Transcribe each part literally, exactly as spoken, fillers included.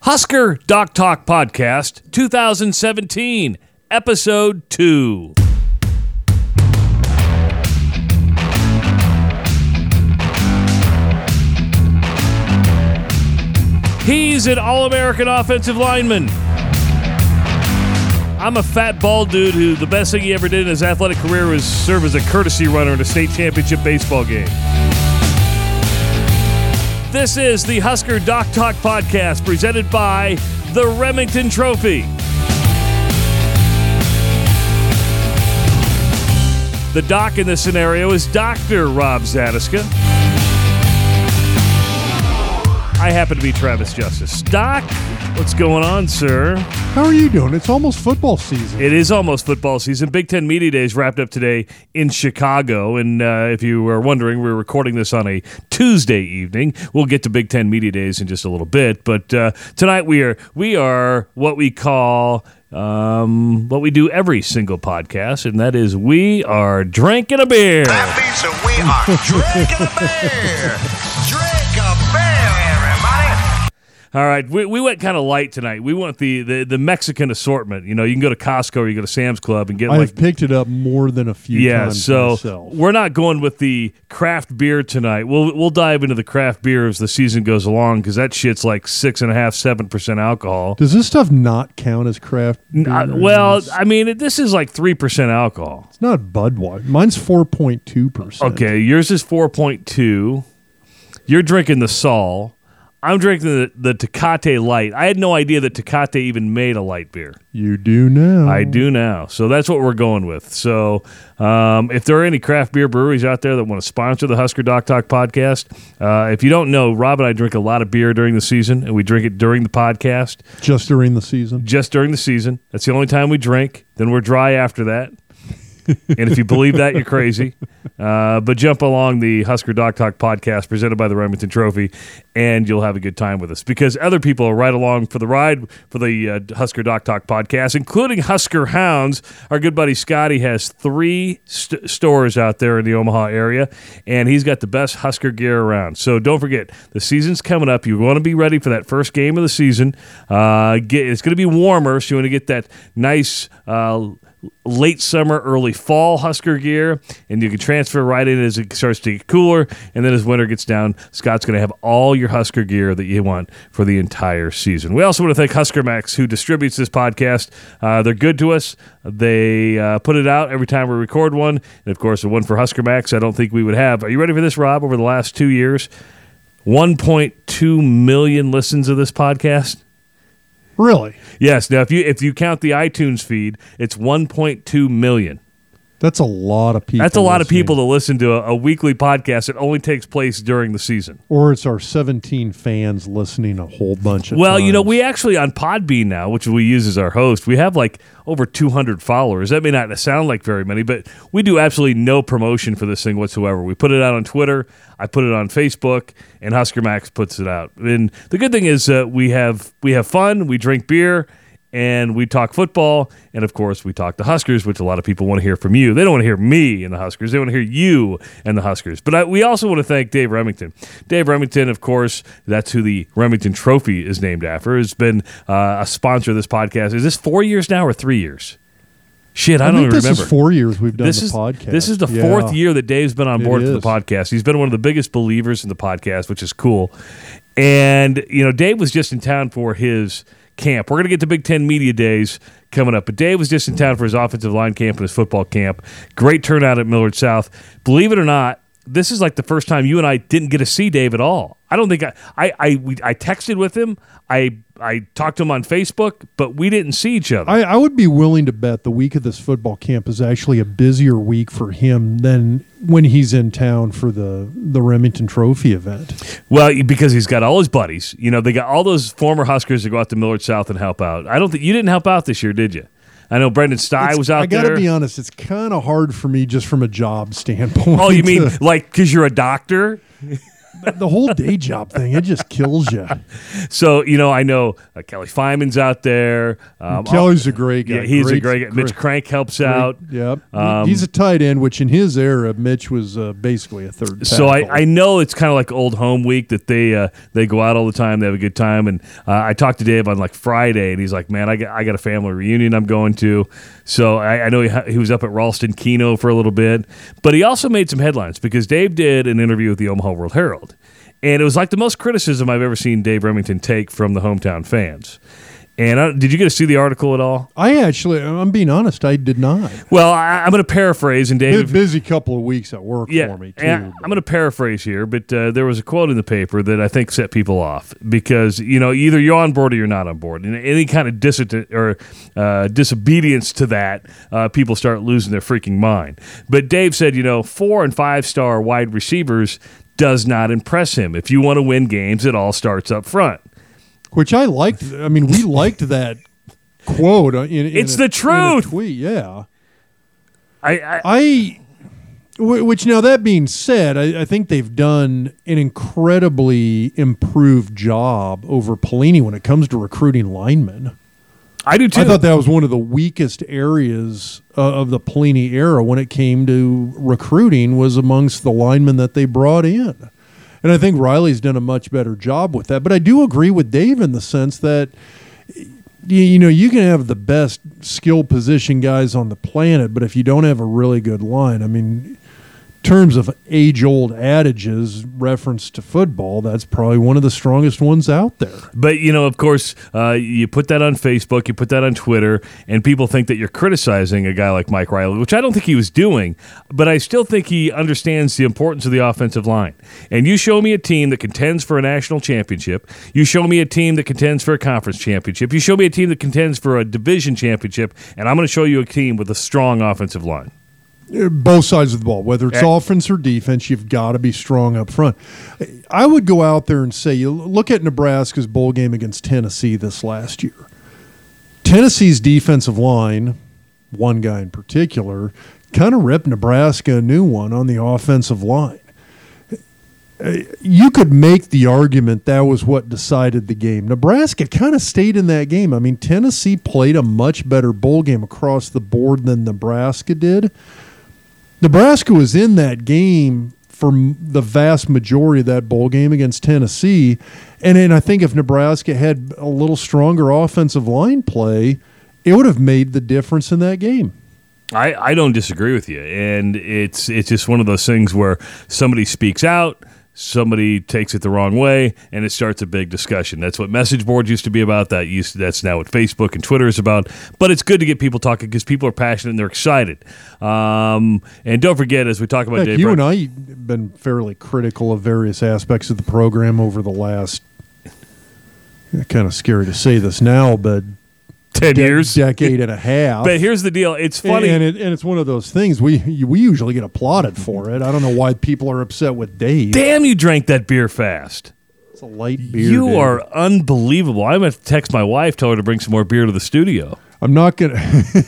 Husker Doc Talk Podcast, twenty seventeen, Episode two. He's an All-American offensive lineman. I'm a fat, bald dude who the best thing he ever did in his athletic career was serve as a courtesy runner in a state championship baseball game. This is the Husker Doc Talk Podcast presented by the Remington Trophy. The doc in this scenario is Doctor Rob Zatechka. I happen to be Travis Justice. Doc, what's going on, sir? How are you doing? It's almost football season. It is almost football season. Big Ten Media Days wrapped up today in Chicago. And uh, if you were wondering, we're recording this on a Tuesday evening. We'll get to Big Ten Media Days in just a little bit. But uh, tonight we are we are what we call um, what we do every single podcast, and that is we are drinking a beer. That means that we are drinking a beer. Drink a beer, everybody. All right, we we went kind of light tonight. We want the, the, the Mexican assortment. You know, you can go to Costco or you go to Sam's Club and get I've like... picked it up more than a few yeah, times so myself. We're not going with the craft beer tonight. We'll we'll dive into the craft beer as the season goes along because that shit's like six and a half, seven percent alcohol. Does this stuff not count as craft beer? Uh, well, I mean, it, this is like three percent alcohol. It's not Budweiser. Mine's four point two percent. Okay, yours is four point two. You're drinking the Sol. I'm drinking the, the Tecate Light. I had no idea that Tecate even made a light beer. You do now. I do now. So that's what we're going with. So um, if there are any craft beer breweries out there that want to sponsor the Husker Doc Talk podcast, uh, if you don't know, Rob and I drink a lot of beer during the season, and we drink it during the podcast. Just during the season? Just during the season. That's the only time we drink. Then we're dry after that. And if you believe that, you're crazy. Uh, but jump along the Husker Doc Talk podcast presented by the Remington Trophy, and you'll have a good time with us because other people are right along for the ride for the uh, Husker Doc Talk podcast, including Husker Hounds. Our good buddy Scotty has three st- stores out there in the Omaha area, and he's got the best Husker gear around. So don't forget, the season's coming up. You want to be ready for that first game of the season. Uh, get, it's going to be warmer, so you want to get that nice uh, late summer, early fall Husker gear, and you can transfer right in as it starts to get cooler, and then as winter gets down, Scott's going to have all your Husker gear that you want for the entire season. We also want to thank Husker Max, who distributes this podcast. Uh, they're good to us. They uh, put it out every time we record one, and of course, the one for Husker Max I don't think we would have. Are you ready for this, Rob? Over the last two years, one point two million listens of this podcast. Really? Yes. Now, if you if you count the iTunes feed, it's one point two million. That's a lot of people. That's a lot listening. of people to listen to a, a weekly podcast that only takes place during the season. Or it's our seventeen fans listening a whole bunch of Well, times. you know, we actually, on Podbean now, which we use as our host, we have like over two hundred followers. That may not sound like very many, but we do absolutely no promotion for this thing whatsoever. We put it out on Twitter, I put it on Facebook, and Husker Max puts it out. And the good thing is uh, we have we have fun, we drink beer, and we talk football, and of course we talk the Huskers, which a lot of people want to hear from you. They don't want to hear me and the Huskers. They want to hear you and the Huskers. But I, we also want to thank Dave Remington. Dave Remington, of course, that's who the Remington Trophy is named after, has been uh, a sponsor of this podcast. Is this four years now or three years? Shit, I, I don't think even this remember. is four years we've done this the is, podcast. This is the Yeah. fourth year that Dave's been on It board for the is. podcast. He's been one of the biggest believers in the podcast, which is cool. And, you know, Dave was just in town for his camp. We're going to get to Big Ten Media Days coming up, but Dave was just in town for his offensive line camp and his football camp. Great turnout at Millard South. Believe it or not, this is like the first time you and I didn't get to see Dave at all. I don't think I I I, we, I texted with him. I I talked to him on Facebook, but we didn't see each other. I, I would be willing to bet the week of this football camp is actually a busier week for him than when he's in town for the, the Remington Trophy event. Well, because he's got all his buddies. You know, they got all those former Huskers that go out to Millard South and help out. I don't think you didn't help out this year, did you? I know Brendan Stye It's- was out I gotta there. be honest, it's kind of hard for me just from a job standpoint. Oh, you mean to- like because you're a doctor? the whole day job thing, it just kills you. So, you know, I know uh, Kelly Fineman's out there. Um, Kelly's a great guy. Yeah, he's great, a great guy. Mitch great, Crank helps great, out. Yep. Um, he's a tight end, which in his era, Mitch was uh, basically a third tackle. So I, I know it's kind of like old home week that they uh, they go out all the time. They have a good time. And uh, I talked to Dave on like Friday, and he's like, man, I got, I got a family reunion I'm going to. So I, I know he, ha- he was up at Ralston Keno for a little bit. But he also made some headlines because Dave did an interview with the Omaha World Herald. And it was like the most criticism I've ever seen Dave Remington take from the hometown fans. And I, did you get to see the article at all? I actually, I'm being honest, I did not. Well, I, I'm going to paraphrase. And Dave, a busy couple of weeks at work yeah, for me, too. and I'm going to paraphrase here, but uh, there was a quote in the paper that I think set people off because, you know, either you're on board or you're not on board. And any kind of dissident or uh, disobedience to that, uh, people start losing their freaking mind. But Dave said, you know, four and five star wide receivers does not impress him. If you want to win games, it all starts up front. Which I liked. I mean, we liked that quote. In, in it's a, the truth. In a tweet, yeah. I, I, I, which now that being said, I, I think they've done an incredibly improved job over Pelini when it comes to recruiting linemen. I do too. I thought that was one of the weakest areas uh, of the Pelini era when it came to recruiting was amongst the linemen that they brought in. And I think Riley's done a much better job with that. But I do agree with Dave in the sense that, you know, you can have the best skill position guys on the planet, but if you don't have a really good line, I mean, in terms of age-old adages reference to football, that's probably one of the strongest ones out there. But, you know, of course, uh, you put that on Facebook, you put that on Twitter, and people think that you're criticizing a guy like Mike Riley, which I don't think he was doing, but I still think he understands the importance of the offensive line. And you show me a team that contends for a national championship, you show me a team that contends for a conference championship, you show me a team that contends for a division championship, and I'm going to show you a team with a strong offensive line. Both sides of the ball, whether it's offense or defense, you've got to be strong up front. I would go out there and say, you look at Nebraska's bowl game against Tennessee this last year. Tennessee's defensive line, one guy in particular, kind of ripped Nebraska a new one on the offensive line. You could make the argument that was what decided the game. Nebraska kind of stayed in that game. I mean, Tennessee played a much better bowl game across the board than Nebraska did. Nebraska was in that game for the vast majority of that bowl game against Tennessee. And then I think if Nebraska had a little stronger offensive line play, it would have made the difference in that game. I, I don't disagree with you. And it's it's just one of those things where somebody speaks out, somebody takes it the wrong way, and it starts a big discussion. That's what message boards used to be about. That used to, that's now what Facebook and Twitter is about. But it's good to get people talking because people are passionate and they're excited. Um, and don't forget, as we talk about Heck, Dave you Brown, and I have been fairly critical of various aspects of the program over the last, kind of scary to say this now, but ten de- years, decade and a half. But here's the deal: it's funny, and, and, it, and it's one of those things we we usually get applauded for it. I don't know why people are upset with Dave. Damn, you drank that beer fast. It's a light beer. You Dave. are unbelievable. I'm going to text my wife, tell her to bring some more beer to the studio. I'm not gonna.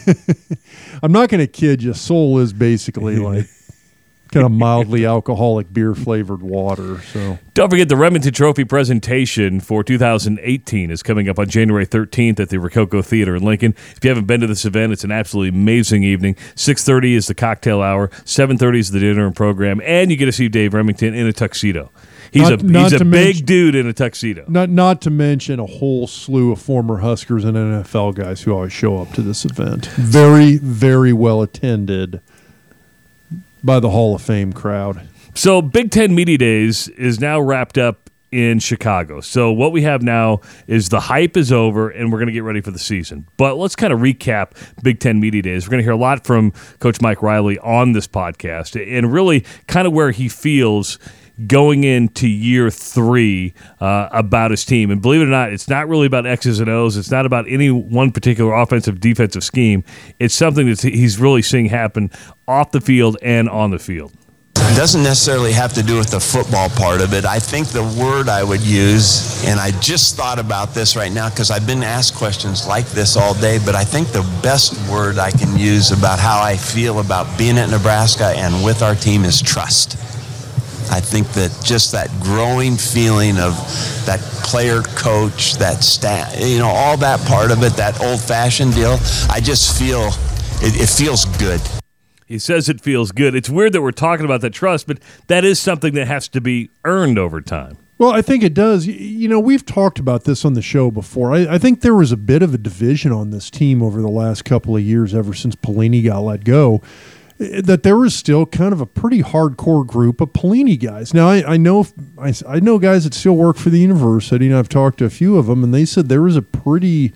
I'm not gonna kid you. Soul is basically like kind of mildly alcoholic beer flavored water. So don't forget the Remington Trophy presentation for two thousand eighteen is coming up on January thirteenth at the Rococo Theater in Lincoln. If you haven't been to this event, it's an absolutely amazing evening. six thirty is the cocktail hour. seven thirty is the dinner and program, and you get to see Dave Remington in a tuxedo. He's not, a he's a big mention, dude in a tuxedo. Not not to mention a whole slew of former Huskers and N F L guys who always show up to this event. Very, very well attended by the Hall of Fame crowd. So Big Ten Media Days is now wrapped up in Chicago. So what we have now is the hype is over, and we're going to get ready for the season. But let's kind of recap Big Ten Media Days. We're going to hear a lot from Coach Mike Riley on this podcast, and really kind of where he feels going into year three uh, about his team. And believe it or not, it's not really about X's and O's. It's not about any one particular offensive, defensive scheme. It's something that he's really seeing happen off the field and on the field. It doesn't necessarily have to do with the football part of it. I think the word I would use, and I just thought about this right now because I've been asked questions like this all day, but I think the best word I can use about how I feel about being at Nebraska and with our team is trust. I think that just that growing feeling of that player coach, that staff, you know, all that part of it, that old-fashioned deal, I just feel it, it feels good. He says it feels good. It's weird that we're talking about that trust, but that is something that has to be earned over time. Well, I think it does. You know, we've talked about this on the show before. I, I think there was a bit of a division on this team over the last couple of years, ever since Pelini got let go, that there was still kind of a pretty hardcore group of Pelini guys. Now, I, I know I, I know guys that still work for the university, and I've talked to a few of them, and they said there was a pretty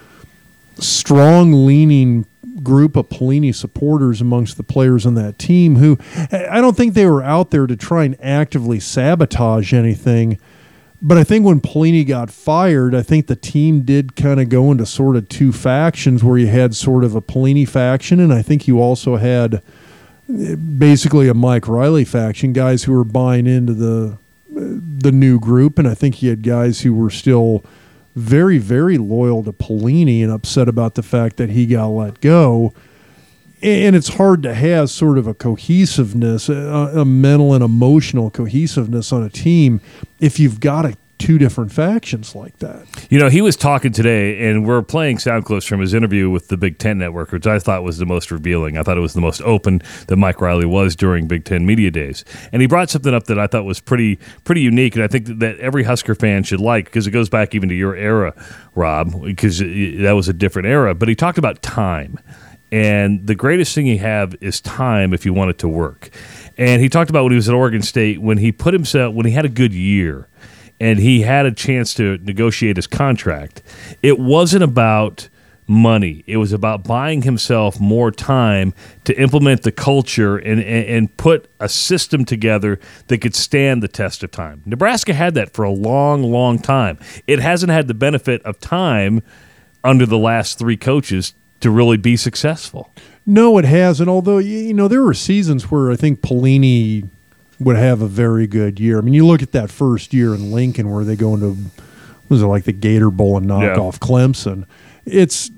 strong-leaning group of Pelini supporters amongst the players on that team who I don't think they were out there to try and actively sabotage anything. But I think when Pelini got fired, I think the team did kind of go into sort of two factions where you had sort of a Pelini faction, and I think you also had basically a Mike Riley faction, guys who were buying into the the new group, and I think you had guys who were still very, very loyal to Pelini and upset about the fact that he got let go. And it's hard to have sort of a cohesiveness, a, a mental and emotional cohesiveness on a team if you've got a, two different factions like that. You know, he was talking today, and we're playing sound clips from his interview with the Big Ten Network, which I thought was the most revealing. I thought it was the most open that Mike Riley was during Big Ten Media Days. And he brought something up that I thought was pretty pretty unique, and I think that every Husker fan should like, because it goes back even to your era, Rob, because that was a different era. But he talked about time. And the greatest thing you have is time if you want it to work. And he talked about when he was at Oregon State, when he put himself, when he had a good year and he had a chance to negotiate his contract, it wasn't about money. It was about buying himself more time to implement the culture and, and, and put a system together that could stand the test of time. Nebraska had that for a long, long time. It hasn't had the benefit of time under the last three coaches to really be successful. No, it hasn't. Although, you know, there were seasons where I think Pelini would have a very good year. I mean, you look at that first year in Lincoln where they go into, was it like the Gator Bowl and knock yeah. off Clemson? It's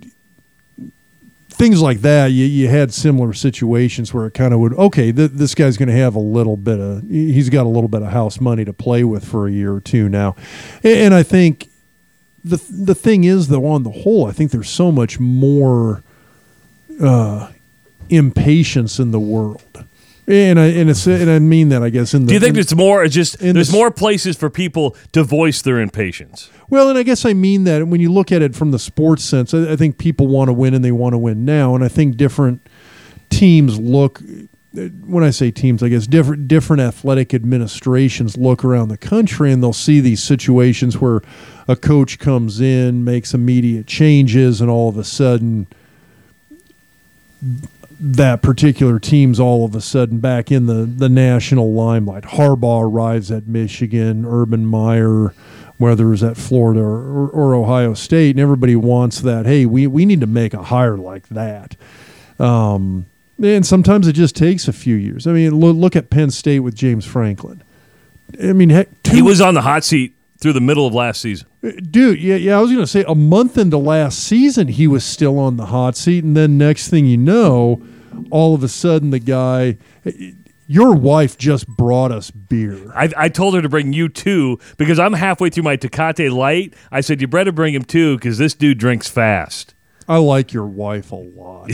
things like that. You, you had similar situations where it kind of would, okay, th- this guy's going to have a little bit of, he's got a little bit of house money to play with for a year or two now. And, and I think The the thing is, though, on the whole, I think there's so much more uh, impatience in the world, and I and it's and I mean that I guess in the. Do you think in, there's more? Just there's the, more places for people to voice their impatience. Well, and I guess I mean that when you look at it from the sports sense, I, I think people want to win and they want to win now, and I think different teams look. When I say teams, I guess different different athletic administrations look around the country and they'll see these situations where a coach comes in, makes immediate changes, and all of a sudden that particular team's all of a sudden back in the, the national limelight. Harbaugh arrives at Michigan, Urban Meyer, whether it's at Florida or, or, or Ohio State, and everybody wants that, hey, we, we need to make a hire like that. Um And sometimes it just takes a few years. I mean, look, look at Penn State with James Franklin. I mean, heck, two, He was on the hot seat through the middle of last season. dude. Yeah, yeah. I was going to say a month into last season, he was still on the hot seat, and then next thing you know, all of a sudden the guy, your wife just brought us beer. I, I told her to bring you two because I'm halfway through my Tecate Light. I said you better bring him two because this dude drinks fast. I like your wife a lot.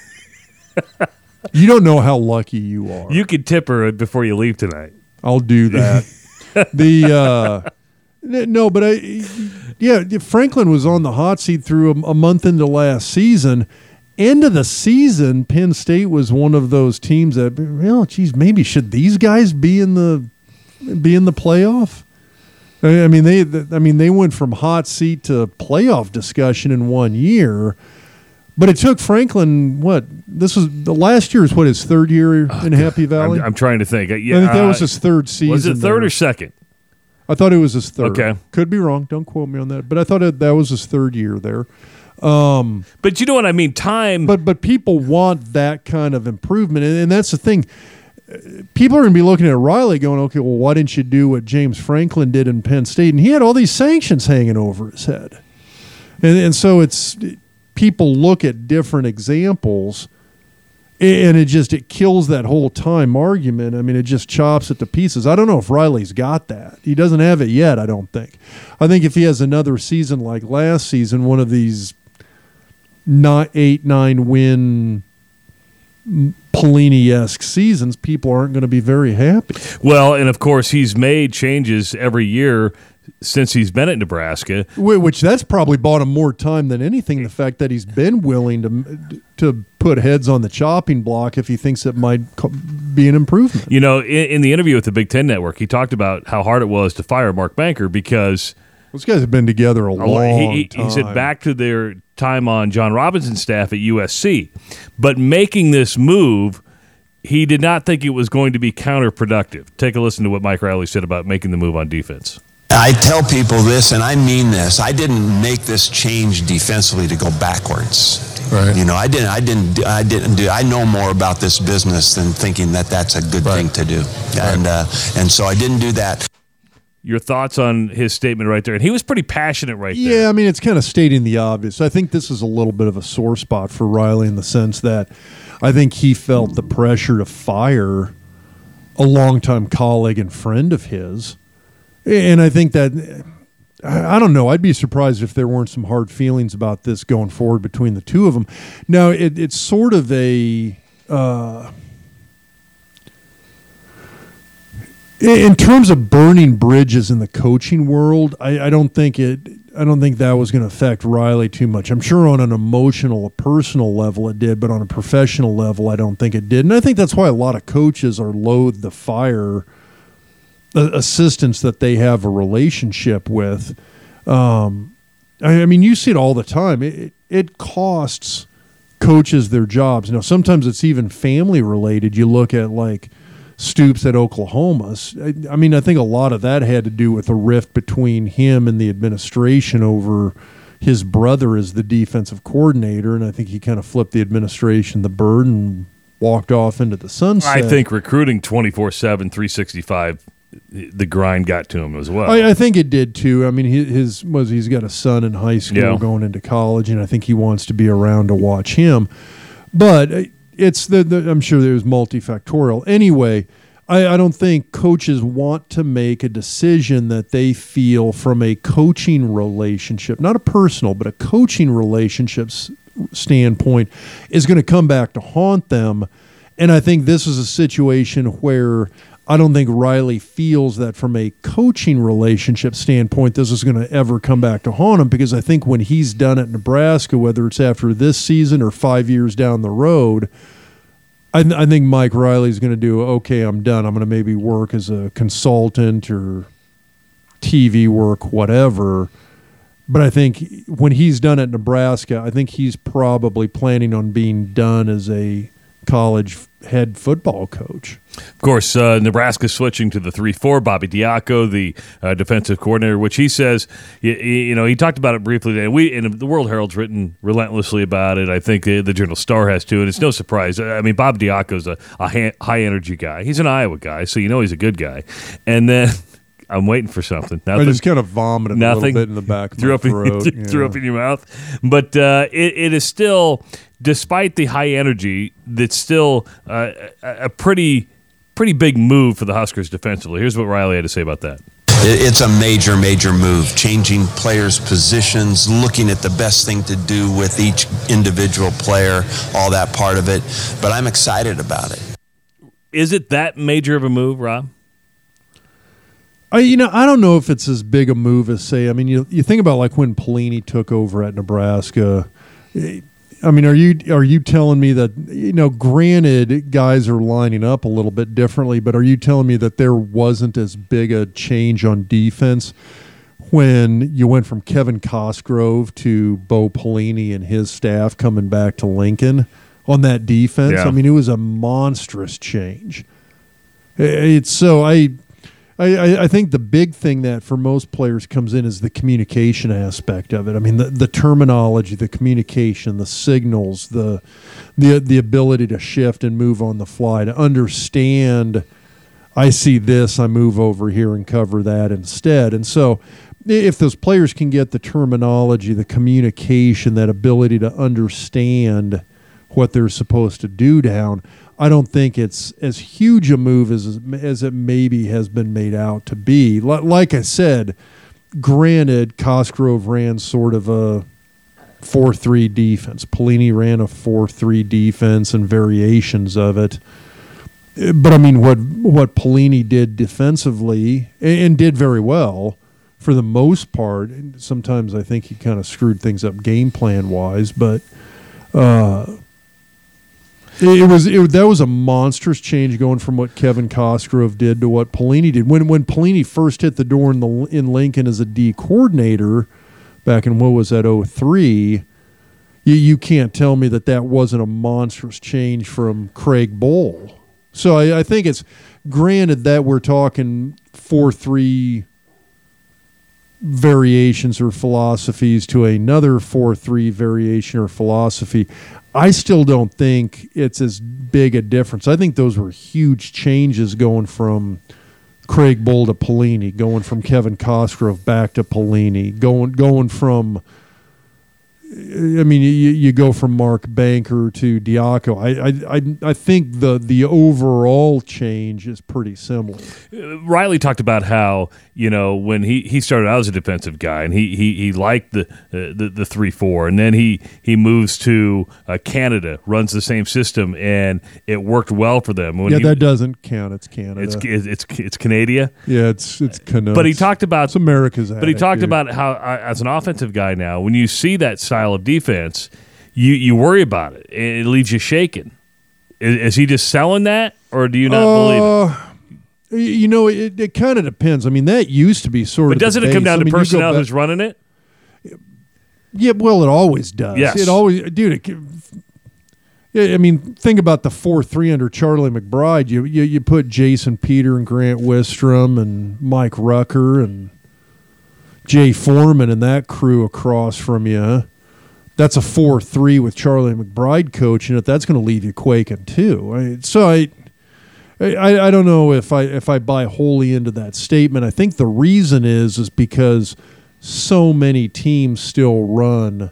You don't know how lucky you are. You could tip her before you leave tonight. I'll do that. the uh, no, but I yeah, Franklin was on the hot seat through a, a month into last season. End of the season, Penn State was one of those teams that, well, geez, maybe should these guys be in the be in the playoff? I mean, they I mean they went from hot seat to playoff discussion in one year. But it took Franklin, what, this was, the last year is what, his third year oh, in Happy Valley? I'm, I'm trying to think. Yeah, I think that uh, was his third season. Was it third there. or second? I thought it was his third. Okay. Could be wrong. Don't quote me on that. But I thought it, that was his third year there. Um, but you know what I mean? Time. But but people want that kind of improvement. And, and that's the thing. People are going to be looking at Riley going, okay, well, why didn't you do what James Franklin did in Penn State? And he had all these sanctions hanging over his head. And, and so it's... people look at different examples And it just it kills that whole time argument. I mean, it just chops it to pieces. I don't know if Riley's got that. He doesn't have it yet, I don't think. I think if he has another season like last season, one of these not eight, nine win Pelini-esque seasons, people aren't going to be very happy. Well, and of course, he's made changes every year since he's been at Nebraska. Which that's probably bought him more time than anything, the fact that he's been willing to to put heads on the chopping block if he thinks it might be an improvement. You know, in, in the interview with the Big Ten Network, he talked about how hard it was to fire Mark Banker because those guys have been together a long he, he, time. He said back to their time on John Robinson's staff at U S C. But making this move, he did not think it was going to be counterproductive. Take a listen to what Mike Riley said about making the move on defense. I tell people this, and I mean this. I didn't make this change defensively to go backwards. Right. You know, I didn't. I didn't. I didn't do. I know more about this business than thinking that that's a good Right. thing to do, Right. and uh, and so I didn't do that. Your thoughts on his statement right there? And he was pretty passionate right there. Yeah, I mean, it's kind of stating the obvious. I think this is a little bit of a sore spot for Riley in the sense that I think he felt the pressure to fire a longtime colleague and friend of his. And I think that, I don't know, I'd be surprised if there weren't some hard feelings about this going forward between the two of them. Now, it, it's sort of a, uh, in terms of burning bridges in the coaching world, I, I don't think it, I don't think that was going to affect Riley too much. I'm sure on an emotional, a personal level it did, but on a professional level, I don't think it did. And I think that's why a lot of coaches are loath to fire assistants that they have a relationship with. Um, I, I mean, you see it all the time. It, it costs coaches their jobs. Now, sometimes it's even family related. You look at like Stoops at Oklahoma. I, I mean, I think a lot of that had to do with a rift between him and the administration over his brother as the defensive coordinator. And I think he kind of flipped the administration the bird and walked off into the sunset. I think recruiting twenty-four seven, three sixty-five, the grind got to him as well. I, I think it did too. I mean, his, his was he's got a son in high school Yeah. going into college, and I think he wants to be around to watch him. But it's the, the I'm sure there's multifactorial. Anyway, I, I don't think coaches want to make a decision that they feel from a coaching relationship, not a personal, but a coaching relationship s- standpoint, is going to come back to haunt them. And I think this is a situation where I don't think Riley feels that from a coaching relationship standpoint, this is going to ever come back to haunt him, because I think when he's done at Nebraska, whether it's after this season or five years down the road, I, th- I think Mike Riley's going to do, okay, I'm done. I'm going to maybe work as a consultant or T V work, whatever. But I think when he's done at Nebraska, I think he's probably planning on being done as a college head football coach. Of course, uh, Nebraska switching to the three four. Bobby Diaco, the uh, defensive coordinator, which he says, you, you know, he talked about it briefly today. We and the World Herald's written relentlessly about it. I think the, the Journal Star has too, and it's no surprise. I mean, Bob Diaco's a, a ha- high energy guy. He's an Iowa guy, so you know he's a good guy. And then I'm waiting for something. Nothing. I just kind of vomited Nothing. a little bit in the back of threw my up in, throat. threw yeah. up in your mouth. But uh, it, it is still, despite the high energy, that's still uh, a, a pretty pretty big move for the Huskers defensively. Here's what Riley had to say about that. It's a major, major move, changing players' positions, looking at the best thing to do with each individual player, all that part of it. But I'm excited about it. Is it that major of a move, Rob? I, you know, I don't know if it's as big a move as, say, I mean, you you think about like when Pelini took over at Nebraska. I mean, are you are you telling me that, you know, granted, guys are lining up a little bit differently, but are you telling me that there wasn't as big a change on defense when you went from Kevin Cosgrove to Bo Pelini and his staff coming back to Lincoln on that defense? Yeah. I mean, it was a monstrous change. It's so I. I, I think the big thing that for most players comes in is the communication aspect of it. I mean, the, the terminology, the communication, the signals, the, the the ability to shift and move on the fly, to understand, I see this, I move over here and cover that instead. And so if those players can get the terminology, the communication, that ability to understand what they're supposed to do down. I don't think it's as huge a move as as it maybe has been made out to be. Like I said, granted, Cosgrove ran sort of a four three defense. Pelini ran a four three defense and variations of it. But, I mean, what what Pelini did defensively, and, and did very well for the most part, sometimes I think he kind of screwed things up game plan-wise, but uh, it, it was it, that was a monstrous change going from what Kevin Cosgrove did to what Pelini did. When when Pelini first hit the door in, the, in Lincoln as a D coordinator back in, what was that, oh three, you, you can't tell me that that wasn't a monstrous change from Craig Bohl. So I, I think it's granted that we're talking four three variations or philosophies to another four three variation or philosophy. I still don't think it's as big a difference. I think those were huge changes going from Craig Bohl to Pelini, going from Kevin Cosgrove back to Pelini, going going from I mean, you, you go from Mark Banker to Diaco. I, I I think the the overall change is pretty similar. Uh, Riley talked about how, you know, when he, he started out as a defensive guy, and he he, he liked the uh, the the three four, and then he he moves to uh, Canada, runs the same system, and it worked well for them. When yeah, he, that doesn't count. It's Canada. It's it's it's, it's Canada. Yeah, it's it's Canucks. But he talked about it's America's. But he talked attitude. about how, uh, as an offensive guy now, when you see that style of defense, you, you worry about it. It leaves you shaking. Is, is he just selling that, or do you not uh, believe it? You know, it, it kind of depends. I mean, that used to be sort But of. doesn't the it come base. down I to mean, you go personnel back- who's running it? Yeah, well, it always does. Yes. It always, dude. It, can- yeah, I mean, think about the four three under Charlie McBride. You, you you put Jason Peter and Grant Wistrom and Mike Rucker and Jay Foreman and that crew across from you. That's a four three with Charlie McBride coaching it. That's going to leave you quaking too. I, so I, I, I don't know if I if I buy wholly into that statement. I think the reason is is because so many teams still run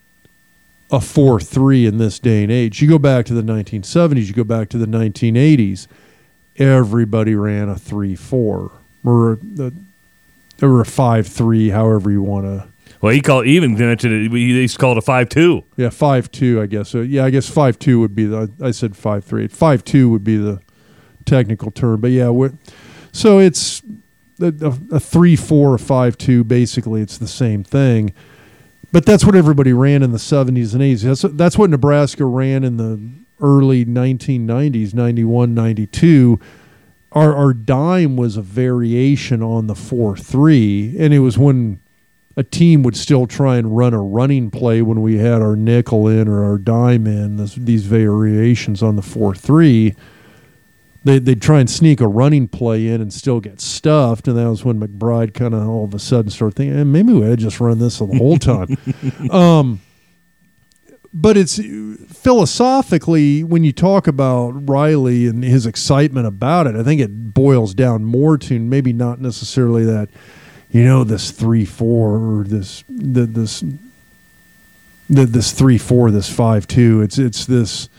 a four three in this day and age. You go back to the nineteen seventies, you go back to the nineteen eighties, everybody ran a three four or a, or a five three, however you want to. Well, he called even mentioned it. He used to call it a five two. Yeah, five two, I guess. So, yeah, I guess five two would be the. I said five three. five two would be the technical term, but yeah, we're, so it's a, a three four or five two. Basically, it's the same thing. But that's what everybody ran in the seventies and eighties. That's that's what Nebraska ran in the early nineteen nineties, ninety-one, ninety-two. Our our dime was a variation on the four three, and it was when a team would still try and run a running play when we had our nickel in or our dime in, this, these variations on the four three. They, they'd try and sneak a running play in and still get stuffed, and that was when McBride kind of all of a sudden started thinking, eh, maybe we had just run this the whole time. um, but it's philosophically, when you talk about Riley and his excitement about it, I think it boils down more to maybe not necessarily that, you know, this three four or this the, this the, this three four, this five two. It's it's this.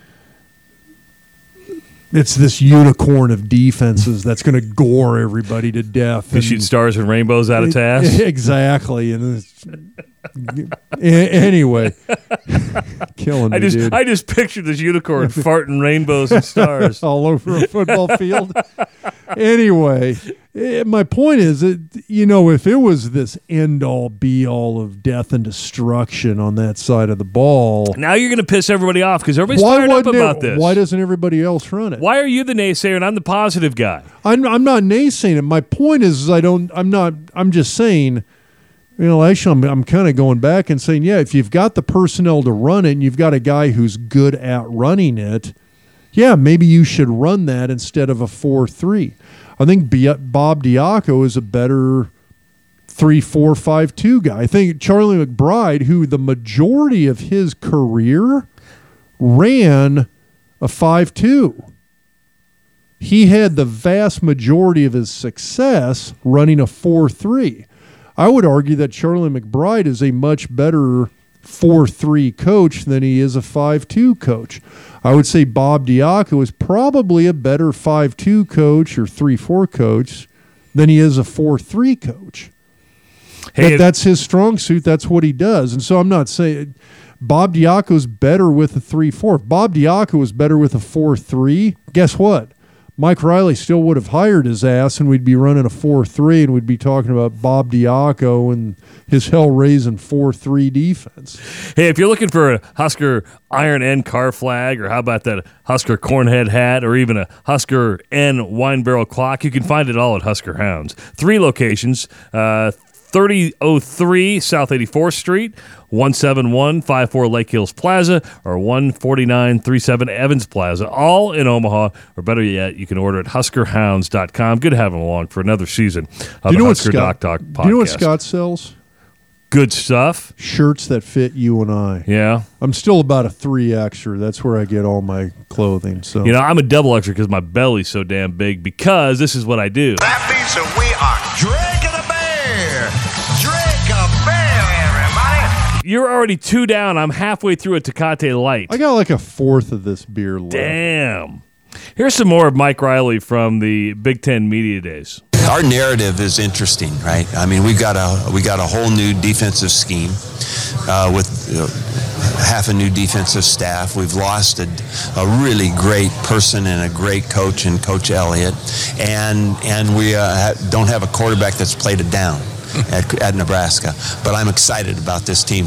It's this unicorn of defenses that's going to gore everybody to death. They shoot stars and rainbows out of task. Exactly. And it's, anyway, killing me, I just dude. I just pictured this unicorn farting rainbows and stars. all over a football field. Anyway, eh, my point is that, you know, if it was this end-all, be-all of death and destruction on that side of the ball, Now you're going to piss everybody off because everybody's why fired up wouldn't about it, this. Why doesn't everybody else run it? Why are you the naysayer and I'm the positive guy? I'm, I'm not naysaying it. My point is, is I don't. I'm not. I'm just saying. You know, actually, I'm, I'm kind of going back and saying, yeah, if you've got the personnel to run it and you've got a guy who's good at running it, yeah, maybe you should run that instead of a four three. I think B- Bob Diaco is a better three four five two guy. I think Charlie McBride, who the majority of his career ran a five two. He had the vast majority of his success running a four three. I would argue that Charlie McBride is a much better four three coach than he is a five two coach. I would say Bob Diaco is probably a better five two coach or three four coach than he is a four three coach. Hey, But that's his strong suit. That's what he does. And so I'm not saying Bob Diaco's better with a three four. If Bob Diaco was better with a four three, guess what? Mike Riley still would have hired his ass, and we'd be running a four three, and we'd be talking about Bob Diaco and his hell-raising four three defense. Hey, if you're looking for a Husker Iron N car flag, or how about that Husker Cornhead hat, or even a Husker N wine barrel clock, you can find it all at Husker Hounds. Three locations, uh, thirty oh three South eighty-fourth Street, one seventy-one fifty-four Lake Hills Plaza, or one forty-nine thirty-seven Evans Plaza, all in Omaha, or better yet, you can order at husker hounds dot com. Good to have them along for another season of Do you the know what Husker Scott- Doc Talk podcast. Do you know what Scott sells? Good stuff. Shirts that fit you and I. Yeah. I'm still about a three X-er. That's where I get all my clothing. So You know, I'm a double Xer because my belly's so damn big, because this is what I do. That means that we are drinking a beer. Drink a beer, everybody. You're already two down. I'm halfway through a Tecate Light. I got like a fourth of this beer left. Damn. Here's some more of Mike Riley from the Big Ten Media Days. Our narrative is interesting, right? I mean, we've got a we got a whole new defensive scheme uh, with uh, half a new defensive staff. We've lost a, a really great person and a great coach in Coach Elliott, and and we uh, ha- don't have a quarterback that's played it down at, at Nebraska. But I'm excited about this team.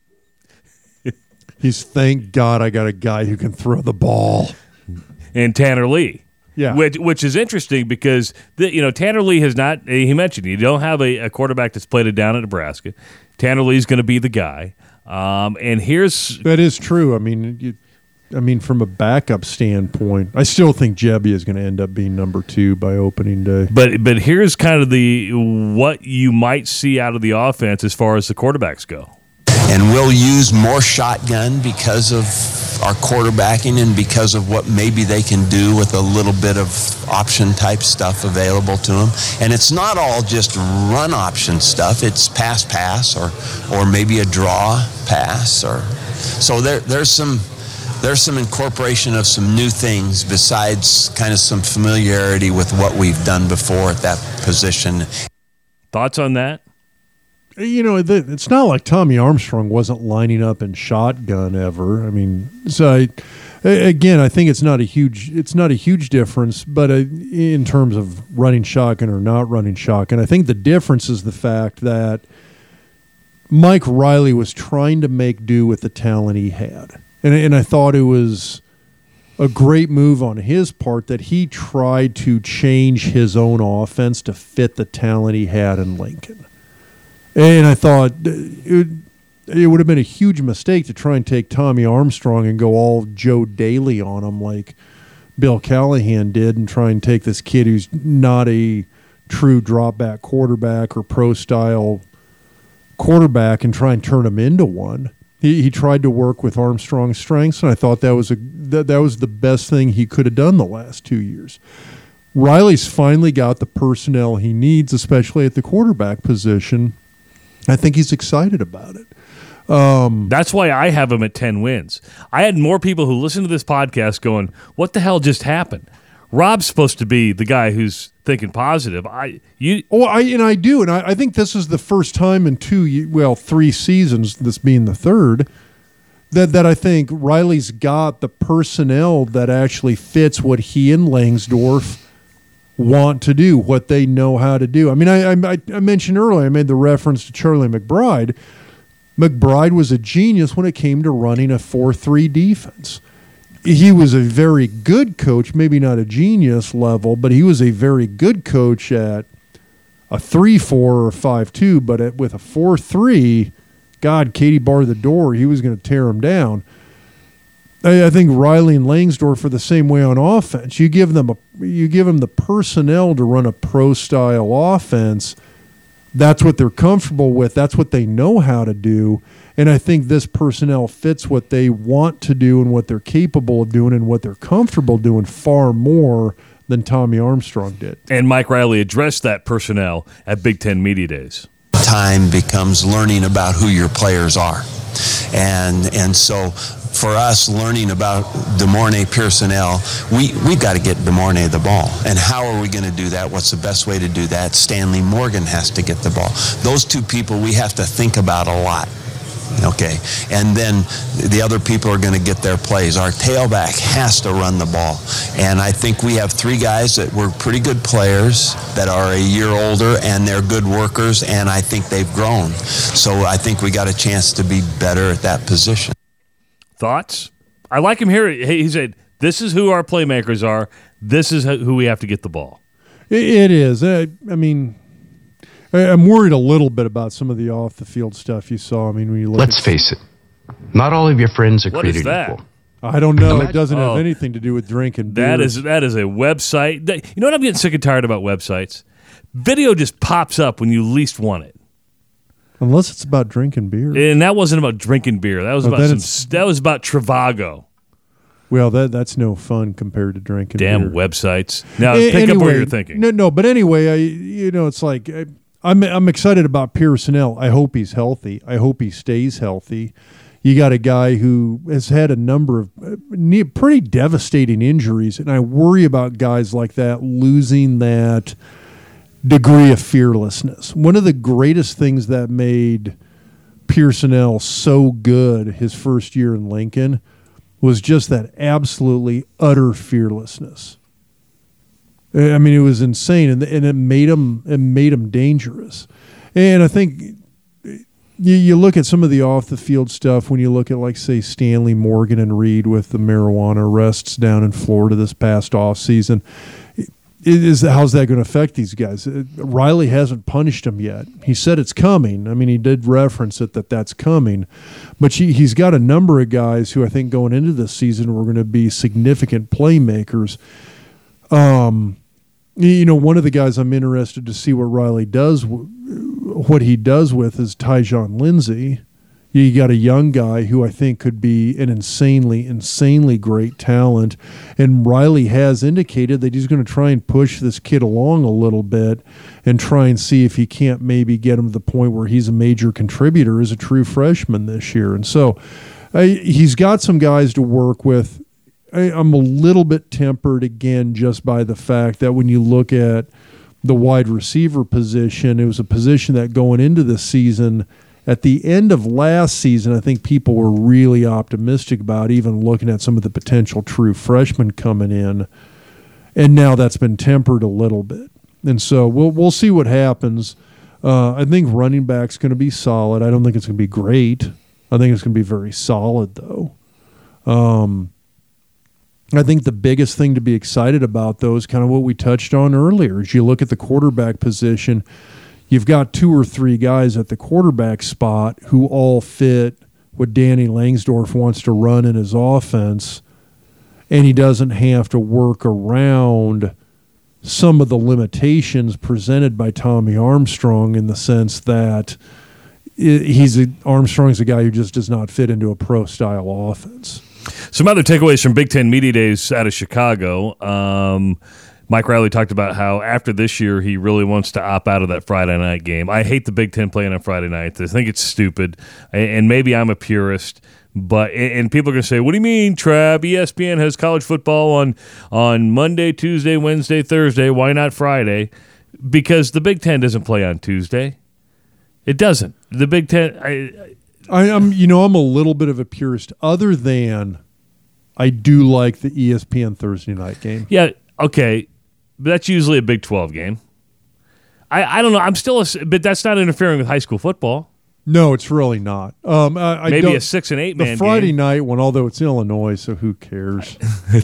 He's thank God I got a guy who can throw the ball. And Tanner Lee. Yeah. Which, which is interesting because, the, you know, Tanner Lee has not, he mentioned, you don't have a, a quarterback that's played it down at Nebraska. Tanner Lee's going to be the guy. Um, and here's. That is true. I mean, you, I mean, from a backup standpoint, I still think Jebby is going to end up being number two by opening day. But but here's kind of the what you might see out of the offense as far as the quarterbacks go. And we'll use more shotgun because of our quarterbacking and because of what maybe they can do with a little bit of option type stuff available to them. And it's not all just run option stuff. It's pass pass or or maybe a draw pass, or so there there's some there's some incorporation of some new things besides kind of some familiarity with what we've done before at that position. Thoughts on that? You know, it's not like Tommy Armstrong wasn't lining up in shotgun ever. I mean, so I, again, I think it's not a huge it's not a huge difference, but in terms of running shotgun or not running shotgun, I think the difference is the fact that Mike Riley was trying to make do with the talent he had, and and I thought it was a great move on his part that he tried to change his own offense to fit the talent he had in Lincoln. And I thought it would, it would have been a huge mistake to try and take Tommy Armstrong and go all Joe Daly on him like Bill Callahan did and try and take this kid who's not a true drop-back quarterback or pro-style quarterback and try and turn him into one. He he tried to work with Armstrong's strengths, and I thought that was a that, that was the best thing he could have done the last two years. Riley's finally got the personnel he needs, especially at the quarterback position. I think he's excited about it. Um, That's why I have him at ten wins. I had more people who listen to this podcast going, what the hell just happened? Rob's supposed to be the guy who's thinking positive. I you oh, I and I do, and I, I think this is the first time in two, ye- well, three seasons, this being the third, that that I think Riley's got the personnel that actually fits what he and Langsdorf want to do, what they know how to do. I mean, I, I I mentioned earlier, I made the reference to Charlie McBride. McBride was a genius when it came to running a four three defense. He was a very good coach, maybe not a genius level, but he was a very good coach at a three four or a five two, but at, with a four three, God, Katie barred the door. He was going to tear him down. I, I think Riley and Langsdorf are the same way on offense. You give them a, you give them the personnel to run a pro-style offense. That's what they're comfortable with. That's what they know how to do. And I think this personnel fits what they want to do and what they're capable of doing and what they're comfortable doing far more than Tommy Armstrong did. and Mike Riley addressed that personnel at Big Ten Media Days. Time becomes learning about who your players are. And and so for us, learning about DeMornay Pearsonell, we, we've got to get DeMornay the ball. And how are we going to do that? What's the best way to do that? Stanley Morgan has to get the ball. Those two people we have to think about a lot. Okay, and then the other people are going to get their plays. Our tailback has to run the ball. And I think we have three guys that were pretty good players that are a year older, and they're good workers, and I think they've grown. So I think we got a chance to be better at that position. Thoughts? I like him here. He said, this is who our playmakers are. This is who we have to get the ball. It is. I, I mean... I'm worried a little bit about some of the off-the-field stuff you saw. I mean, when you look Let's at, face it. Not all of your friends are What created is that? equal. I don't know. It doesn't Oh. have anything to do with drinking beer. That is that is a website. That, you know what I'm getting sick and tired about websites? Video just pops up when you least want it. Unless it's about drinking beer. And that wasn't about drinking beer. That was Oh, about then some, it's- that was about Trivago. Well, that that's no fun compared to drinking Damn beer. websites. Now A- pick up what anyway, you're thinking. No, no, but anyway, I, you know, it's like I, I'm I'm excited about Pearsonell. I hope he's healthy. I hope he stays healthy. You got a guy who has had a number of uh, ne- pretty devastating injuries, and I worry about guys like that losing that degree of fearlessness. One of the greatest things that made Pearsonell so good his first year in Lincoln was just that absolutely utter fearlessness. I mean, it was insane, and and it made him it made him dangerous. And I think you, you look at some of the off the field stuff when you look at, like, say, Stanley Morgan and Reed with the marijuana arrests down in Florida this past off season. Is how's that going to affect these guys? Riley hasn't punished them yet. He said it's coming. I mean, he did reference it that that's coming, but he, he's got a number of guys who I think going into this season were going to be significant playmakers. Um, you know, one of the guys I'm interested to see what Riley does, what he does with is Tyjon Lindsey. You got a young guy who I think could be an insanely, insanely great talent. And Riley has indicated that he's going to try and push this kid along a little bit and try and see if he can't maybe get him to the point where he's a major contributor as a true freshman this year. And so uh, he's got some guys to work with. I, I'm a little bit tempered, again, just by the fact that when you look at the wide receiver position, it was a position that going into the season – at the end of last season, I think people were really optimistic about, even looking at some of the potential true freshmen coming in. And now that's been tempered a little bit. And so we'll we'll see what happens. Uh, I think running back's going to be solid. I don't think it's going to be great. I think it's going to be very solid, though. Um, I think the biggest thing to be excited about, though, is kind of what we touched on earlier. As you look at the quarterback position, you've got two or three guys at the quarterback spot who all fit what Danny Langsdorf wants to run in his offense, and he doesn't have to work around some of the limitations presented by Tommy Armstrong, in the sense that he's a, Armstrong's a guy who just does not fit into a pro-style offense. Some other takeaways from Big Ten Media Days out of Chicago. Um, Mike Riley talked about how after this year he really wants to opt out of that Friday night game. I hate the Big Ten playing on Friday nights. I think it's stupid, and maybe I'm a purist, but and people are going to say, what do you mean, Trav? E S P N has college football on, on Monday, Tuesday, Wednesday, Thursday. Why not Friday? Because the Big Ten doesn't play on Tuesday. It doesn't. The Big Ten... I, I, I'm, you know, I'm a little bit of a purist, other than I do like the E S P N Thursday night game. Yeah, okay. But that's usually a Big twelve game. I, I don't know. I'm still, a, but that's not interfering with high school football. No, it's really not. Um, I, I Maybe don't- a six and eight the man Friday game. night one, although it's Illinois, so who cares?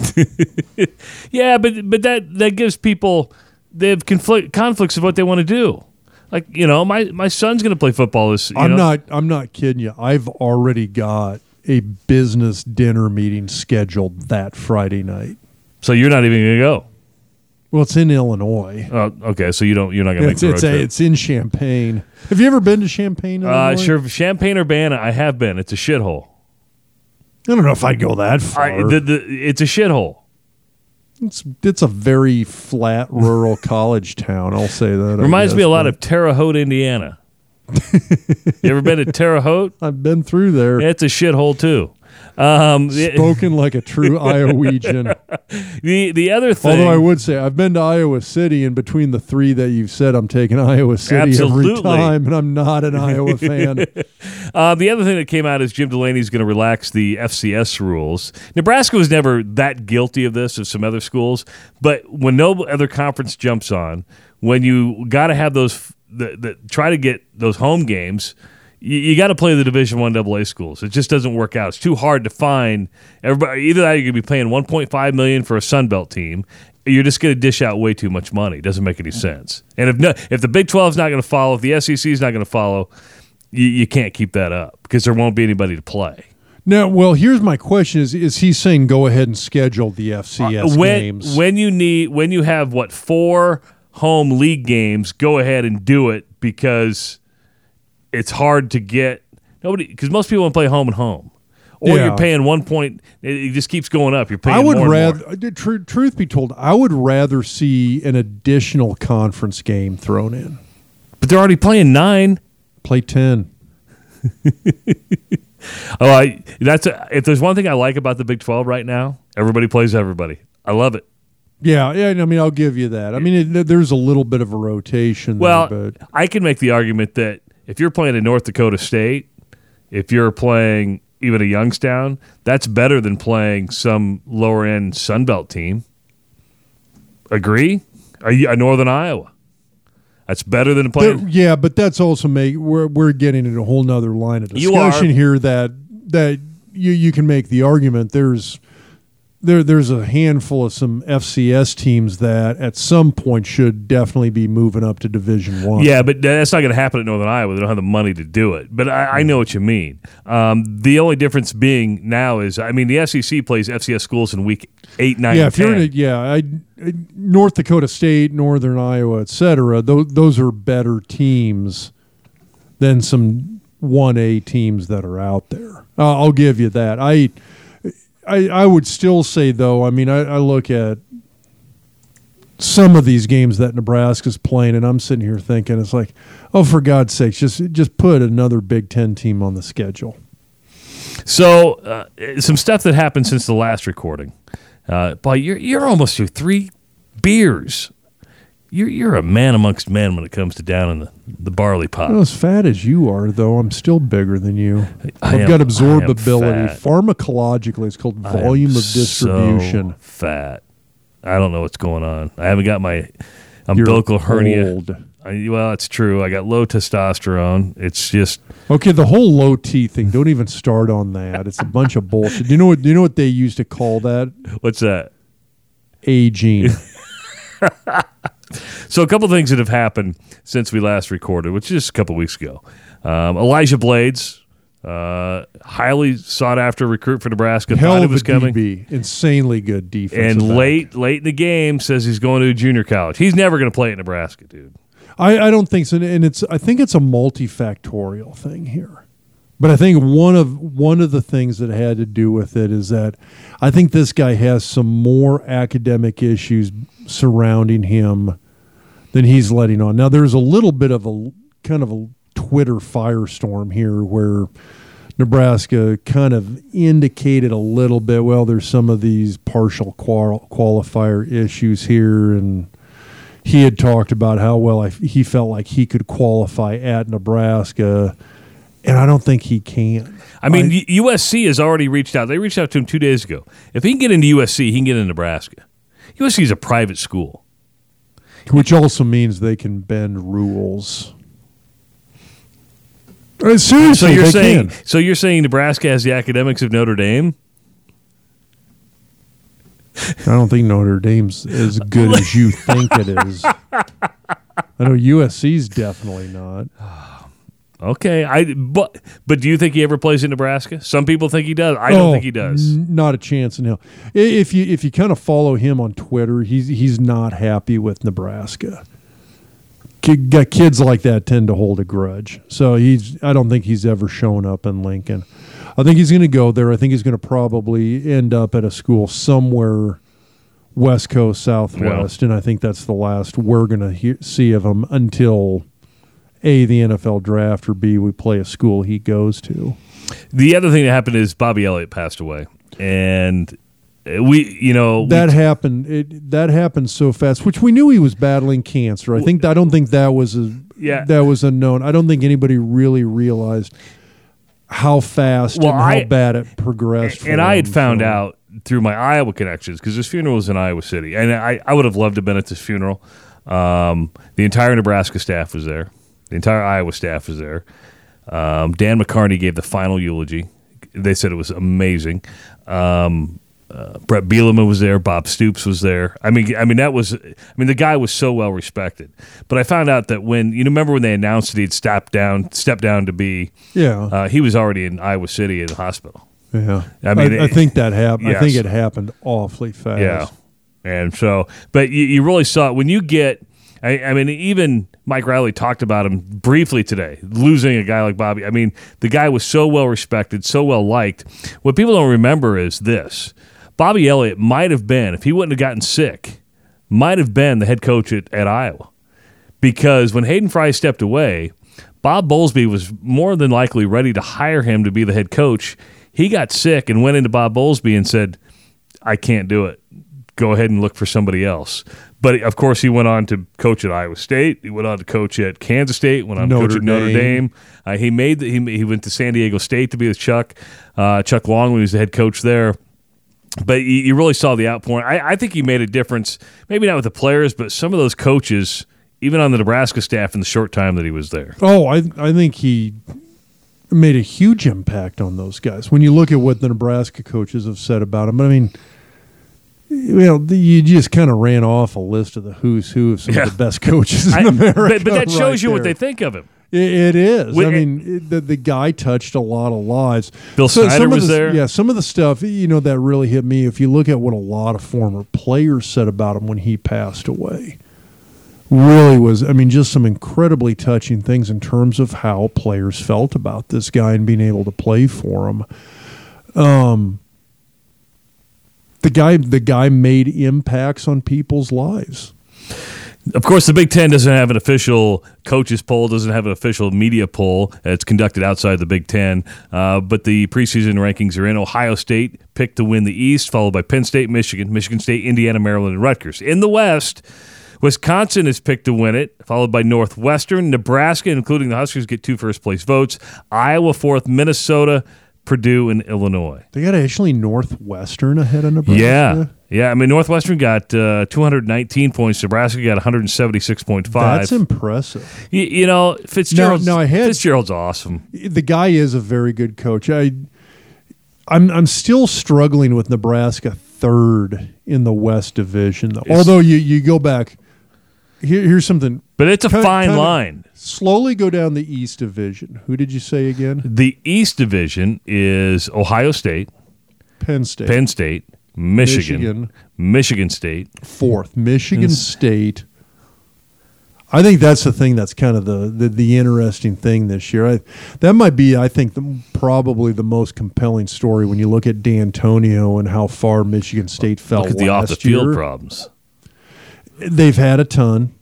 Yeah, but but that that gives people they have conflict conflicts of what they want to do. Like, you know, my, my son's going to play football this. You I'm know? not. I'm not kidding you. I've already got a business dinner meeting scheduled that Friday night. So you're not even going to go. Well, it's in Illinois. Oh, okay. So you don't. You're not going to make It's the road it's, a, trip. it's in Champaign. Have you ever been to Champaign, Uh, Illinois? sure. Champaign Urbana, I have been. It's a shithole. I don't know if I'd go that far. I, the, the, it's a shithole. it's it's a very flat rural college town. I'll say that. I Reminds me guess, a lot but- of Terre Haute, Indiana. You ever been to Terre Haute? I've been through there. It's a shithole too. Um, Spoken like a true Iowegian. the the other thing, Although I would say I've been to Iowa City, and between the three that you've said, I'm taking Iowa City Absolutely. every time, and I'm not an Iowa fan. uh, the other thing that came out is Jim Delaney's going to relax the F C S rules. Nebraska was never that guilty of this as some other schools, but when no other conference jumps on, when you got to have those, the, the, try to get those home games. You, you got to play the Division One Double A schools. It just doesn't work out. It's too hard to find everybody. Either that, or you're going to be paying one point five million dollars for a Sun Belt team. You're just going to dish out way too much money. It doesn't make any sense. And if no, if the Big twelve is not going to follow, if the S E C is not going to follow, you, you can't keep that up because there won't be anybody to play. Now, well, here's my question: Is is he saying go ahead and schedule the F C S uh, when, games? When you need, when you have what four home league games, go ahead and do it because it's hard to get. Nobody, because most people want to play home and home, or Yeah. you're paying one point. It just keeps going up. You're paying. I would more rather, and more. tr- truth be told, I would rather see an additional conference game thrown in. But they're already playing nine. Play ten. Oh, I, that's a, if there's one thing I like about the Big twelve right now, everybody plays everybody. I love it. Yeah, yeah. I mean, I'll give you that. I mean, it, there's a little bit of a rotation. Well, there, but I can make the argument that if you're playing in North Dakota State, if you're playing even a Youngstown, that's better than playing some lower end Sun Belt team. Agree? Are you a Northern Iowa? That's better than playing. There- yeah, but that's also make we're we're getting into a whole nother line of You are. discussion here that that you you can make the argument there's there there's a handful of some F C S teams that at some point should definitely be moving up to Division One. Yeah, but that's not going to happen at Northern Iowa. They don't have the money to do it. But I, I know what you mean. Um, the only difference being now is, I mean, the S E C plays F C S schools in week eight, nine, yeah. and If you're ten. in a, yeah, I, North Dakota State, Northern Iowa, et cetera. Those those are better teams than some one A teams that are out there. Uh, I'll give you that. I. I, I would still say, though, I mean, I, I look at some of these games that Nebraska's playing, and I'm sitting here thinking, it's like, oh, for God's sakes, just just put another Big Ten team on the schedule. So, uh, some stuff that happened since the last recording. Uh, boy, you're you're almost through three beers. You're you're a man amongst men when it comes to down in the, the barley pot. Well, as fat as you are, though, I'm still bigger than you. I I've am- got I am absorbability. fat. Pharmacologically, it's called I am volume of distribution. So fat. I don't know what's going on. I haven't got my You're umbilical hernia. old. I, well, it's true. I got low testosterone. It's just Okay, the whole low T thing. Don't even start on that. It's a bunch of bullshit. Do you know what? Do you know what they used to call that? what's that? Aging. So a couple things that have happened since we last recorded, which is just a couple weeks ago. Um, Elijah Blades, uh, highly sought after recruit for Nebraska, Hell thought it of was a coming. D B. Insanely good defense. And late, late in the game, says he's going to a junior college. He's never going to play at Nebraska, dude. I, I don't think so, and it's I think it's a multifactorial thing here. But I think one of one of the things that had to do with it is that I think this guy has some more academic issues surrounding him than he's letting on. Now there's a little bit of a kind of a Twitter firestorm here where Nebraska kind of indicated a little bit, well, there's some of these partial qual- qualifier issues here, and he had talked about how well I, he felt like he could qualify at Nebraska, and I don't think he can. I mean, I, U S C has already reached out. They reached out to him two days ago. If he can get into U S C, he can get into Nebraska. U S C is a private school. Which also means they can bend rules. Uh, seriously, So you're they saying can. so you're saying Nebraska has the academics of Notre Dame? I don't think Notre Dame's as good as you think it is. I know U S C's definitely not. Okay, I but but do you think he ever plays in Nebraska? Some people think he does. I don't Oh, think he does. n- Not a chance in hell. I- If you if you kind of follow him on Twitter, he's he's not happy with Nebraska. Ki- got kids like that tend to hold a grudge. So he's I don't think he's ever shown up in Lincoln. I think he's going to go there. I think he's going to probably end up at a school somewhere West Coast, Southwest, and I think that's the last we're going to he- see of him until A, the N F L draft, or B, we play a school he goes to. The other thing that happened is Bobby Elliott passed away, and we, you know, that we, happened. It, that happened so fast, which we knew he was battling cancer. I think I don't think that was a Yeah. that was unknown. I don't think anybody really realized how fast Well, and how I- bad it progressed. for and I had him. found So- out through my Iowa connections because his funeral was in Iowa City, and I, I would have loved to have been at this funeral. Um, the entire Nebraska staff was there. The entire Iowa staff was there. Um, Dan McCarney gave the final eulogy. They said it was amazing. Um, uh, Brett Bielema was there. Bob Stoops was there. I mean, I mean that was. I mean, the guy was so well respected. But I found out that when you remember when they announced that he'd stepped down, stepped down to be, Yeah, uh, he was already in Iowa City in the hospital. yeah. I I mean, I, it- think that happened. I think Yes. it happened awfully fast. Yeah, and so, but you, you really saw it when you get. I, I mean, even Mike Riley talked about him briefly today, losing a guy like Bobby. I mean, the guy was so well respected, so well liked. What people don't remember is this: Bobby Elliott might have been, if he wouldn't have gotten sick, might have been the head coach at, at Iowa, because when Hayden Fry stepped away, Bob Bowlesby was more than likely ready to hire him to be the head coach. He got sick and went into Bob Bowlesby and said, "I can't do it. Go ahead and look for somebody else." But of course, he went on to coach at Iowa State. He went on to coach at Kansas State. Went on to Notre coach at Notre Dame. Dame. Uh, he made the, he he went to San Diego State to be with Chuck uh, Chuck Long, who was the head coach there. But you, you really saw the outpouring. I, I think he made a difference. Maybe not with the players, but some of those coaches, even on the Nebraska staff, in the short time that he was there. Oh, I I think he made a huge impact on those guys. When you look at what the Nebraska coaches have said about him, I mean, you know, the- you just kind of ran off a list of the who's who of some Yeah. of the best coaches in I- America. but, but that shows right you what there. they think of him. It, it is. When- I mean, it, the the guy touched a lot of lives. Bill So Snyder some of was the- there. Yeah, some of the stuff you know that really hit me. If you look at what a lot of former players said about him when he passed away, really was. I mean, just some incredibly touching things in terms of how players felt about this guy and being able to play for him. Um, the guy, the guy made impacts on people's lives. Of course, the Big Ten doesn't have an official coaches poll, doesn't have an official media poll. It's conducted outside the Big Ten. Uh, but the preseason rankings are in. Ohio State picked to win the East, followed by Penn State, Michigan, Michigan State, Indiana, Maryland, and Rutgers. In the West, Wisconsin is picked to win it, followed by Northwestern. Nebraska, including the Huskers, get two first-place votes. Iowa fourth, Minnesota, Purdue, and Illinois. They got actually Northwestern ahead of Nebraska. Yeah. Yeah, I mean, Northwestern got uh, two hundred nineteen points. Nebraska got one hundred seventy-six point five. That's impressive. You, you know, Fitzgerald's, No, no, I had- Fitzgerald's awesome. The guy is a very good coach. I, I'm I'm still struggling with Nebraska third in the West Division. Though. Although you, you go back, here, here's something. But it's a Kind- fine kinda line. Slowly go down the East Division. Who did you say again? The East Division is Ohio State, Penn State. Penn State, Michigan, Michigan. Michigan State. Fourth, Michigan State. I think that's the thing that's kind of the, the, the interesting thing this year. I, that might be, I think, the, probably the most compelling story when you look at D'Antonio and how far Michigan State fell Look at the last off the field year. problems. They've had a ton.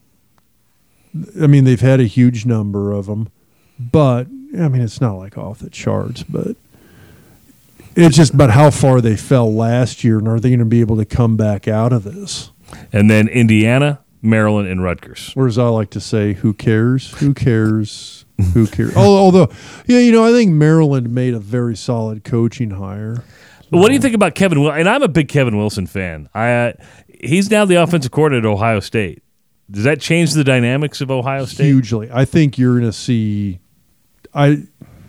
I mean, they've had a huge number of them. But, I mean, it's not like off the charts, but it's just about how far they fell last year, and are they going to be able to come back out of this? And then Indiana, Maryland, and Rutgers. Or as I like to say, who cares? Who cares? Who cares? Al- Although, yeah, you know, I think Maryland made a very solid coaching hire. But what do you think about Kevin Wilson? And I'm a big Kevin Wilson fan. I uh, He's now the offensive coordinator at Ohio State. Does that change the dynamics of Ohio State? Hugely. I think you're going to see I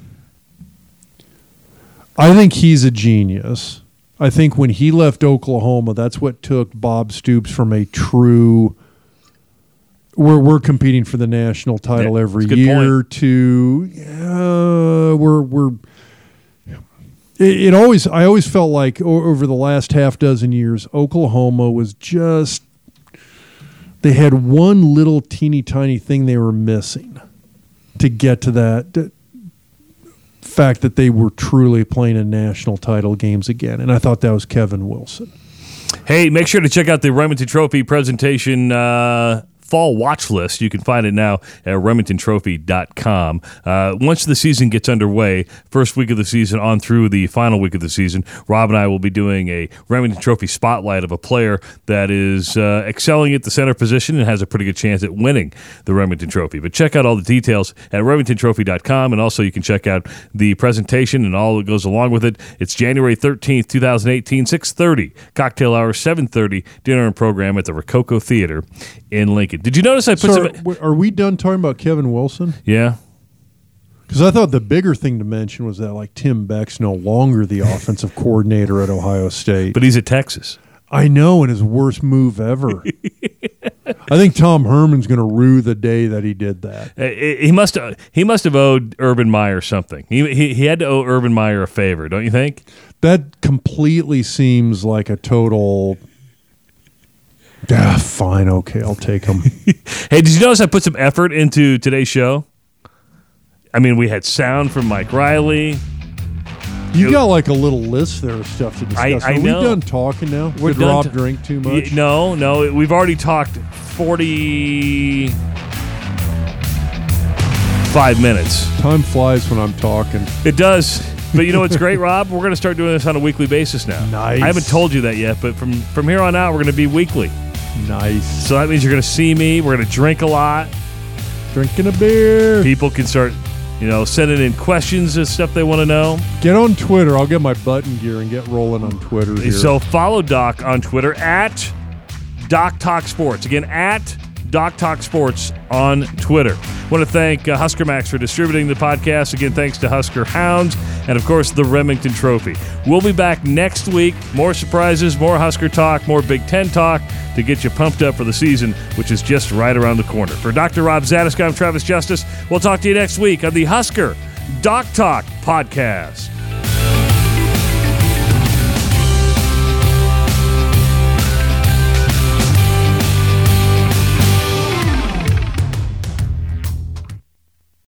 I think he's a genius. I think when he left Oklahoma, that's what took Bob Stoops from a true we're we're competing for the national title Yeah, every that's a good year point. to uh, we're we're it, it always I always felt like o- over the last half dozen years Oklahoma was just they had one little teeny tiny thing they were missing to get to that that fact that they were truly playing in national title games again. And I thought that was Kevin Wilson. Hey, make sure to check out the Remington Trophy presentation uh, fall watch list. You can find it now at remington trophy dot com. Uh, once the season gets underway, first week of the season on through the final week of the season, Rob and I will be doing a Remington Trophy spotlight of a player that is uh, excelling at the center position and has a pretty good chance at winning the Remington Trophy. But check out all the details at remington trophy dot com, and also you can check out the presentation and all that goes along with it. It's January thirteenth, twenty eighteen, six thirty, cocktail hour, seven thirty, dinner and program at the Rococo Theater in Lincoln. Did you notice I put So some... are, are we done talking about Kevin Wilson? Yeah. Because I thought the bigger thing to mention was that like Tim Beck's no longer the offensive coordinator at Ohio State. But he's at Texas. I know, and his worst move ever. I think Tom Herman's going to rue the day that he did that. Uh, He must have, he must have owed Urban Meyer something. He, he he had to owe Urban Meyer a favor, don't you think? That completely seems like a total. Ah, fine, okay, I'll take him. Hey, did you notice I put some effort into today's show? I mean, we had sound from Mike Riley. You got like a little list there of stuff to discuss. I- I Are know. we done talking now? We're Did done Rob t- drink too Y- much? No, no. We've already talked forty-five minutes. Time flies when I'm talking. It does. But you know what's great, Rob? We're going to start doing this on a weekly basis now. Nice. I haven't told you that yet, but from, from here on out, we're going to be weekly. Nice. So that means you're going to see me. We're going to drink a lot. Drinking a beer. People can start, you know, sending in questions and stuff they want to know. Get on Twitter. I'll get my button gear and get rolling on Twitter here. So follow Doc on Twitter at Doc Talk Sports. Again, at Doc Talk Sports on Twitter. I want to thank uh, Husker Max for distributing the podcast. Again, thanks to Husker Hounds and, of course, the Remington Trophy. We'll be back next week. More surprises, more Husker talk, more Big Ten talk to get you pumped up for the season, which is just right around the corner. For Doctor Rob Zadisk, I'm Travis Justice. We'll talk to you next week on the Husker Doc Talk podcast.